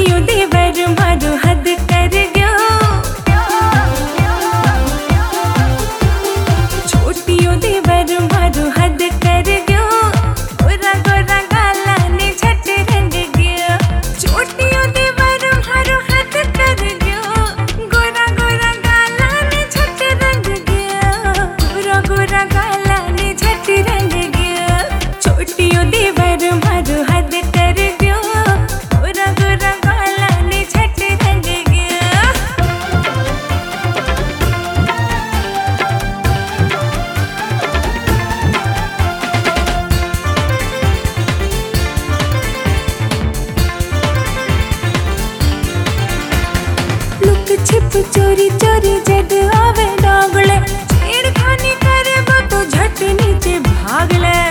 छोटियों देवर मारो हद कर गयो, छोटियों देवर मारो हद कर गयो, गोरा गोरा गाला ने झट रंग गयो। छोटियों देवर मारो हद कर गयो, गोरा गोरा गाला ने झट रंग गयो, गोरा गोरा गाला ने झट रंग गयो। छोटियों देवर मारो हद कर गयो, गोरा गोरा गाला ने झट रंग गयो। लुक छिप चोरी चोरी जद आवे डागले, छेड़खानी करे वो तो झट नीचे भाग ले।